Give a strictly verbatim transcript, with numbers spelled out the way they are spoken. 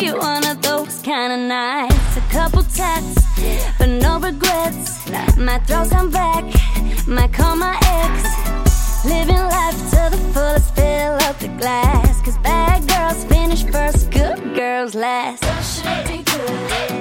be one of those kind of nights. A couple texts, but no regrets. Might throw some back, might call my ex. Living life to the fullest, fill up the glass. Cause bad girls finish first, good girls last. So should be good.